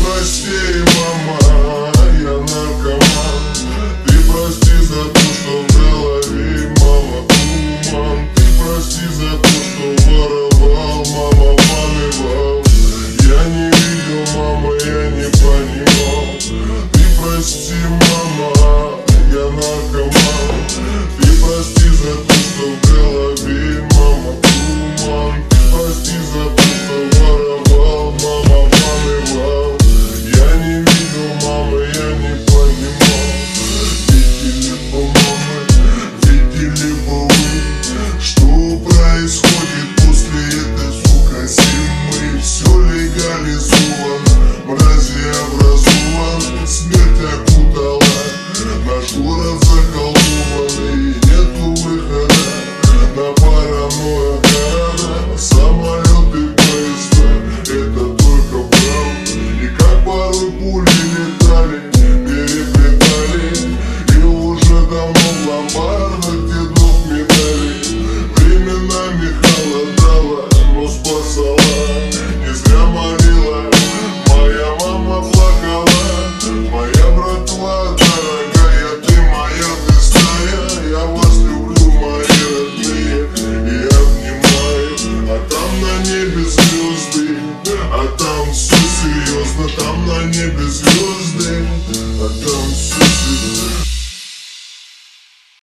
прости, мама, я наркоман. Ты прости за то, что в голове, мама, туман. Ты прости за то, что воровал, мама, поливал. Я не видел, мама, я не понимал. Ты прости, мама.